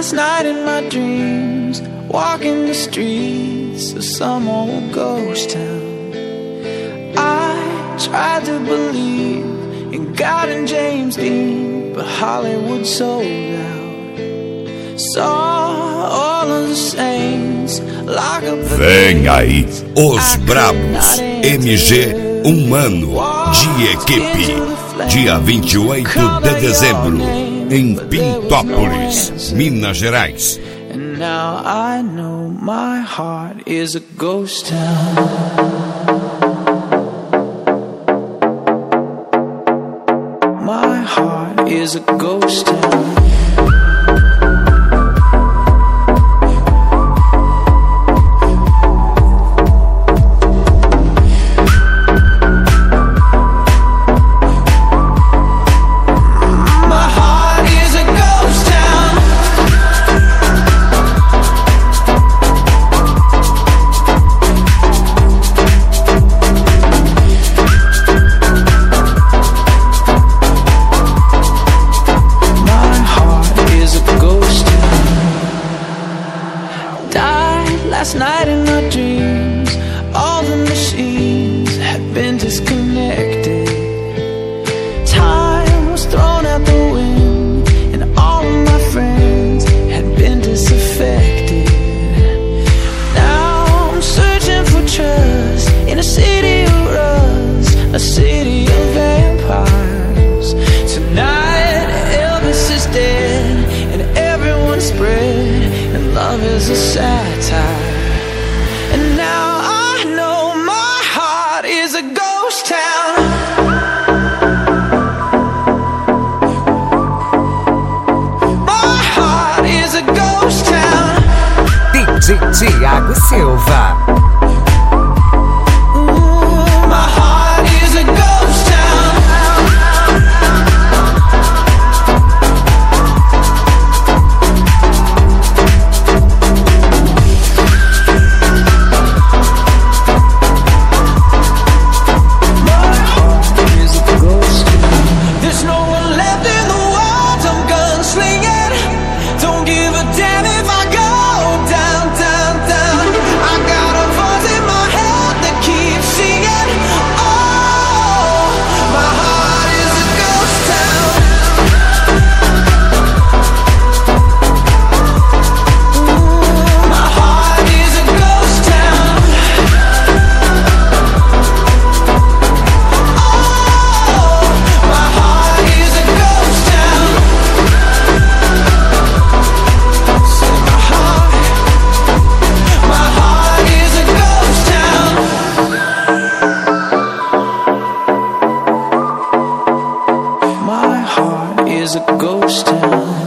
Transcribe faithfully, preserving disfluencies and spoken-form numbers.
last night in my dreams, walking the streets of some old ghost town. I tried to believe in God and James Dean, but Hollywood sold out. Saw all of the saints lock up the Vem aí, Os Brabos, M G Um Ano de Equipe, dia vinte e oito de dezembro, em Pintópolis, Minas Gerais. And now I know my heart is a ghost town. My heart is a ghost town. Last night in our dreams, all the machines had been disconnected. Time was thrown out the wind, and all of my friends had been disaffected. Now I'm searching for trust in a city of rust, a city of vampires. Tonight Elvis is dead, and everyone's spread, and love is a satire. And now I know my heart is a ghost town. My heart is a ghost town. D J Thiago Silva. Ooh, my heart is a ghost town. Is a ghost town.